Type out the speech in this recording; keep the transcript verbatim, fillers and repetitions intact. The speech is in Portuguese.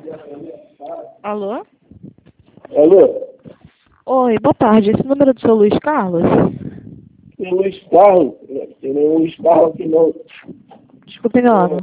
Alô? Alô? Oi, boa tarde. Esse número é do seu Luiz Carlos? Tem Luiz Carlos? Tem nenhum Luiz Carlos aqui não. Desculpe, engano.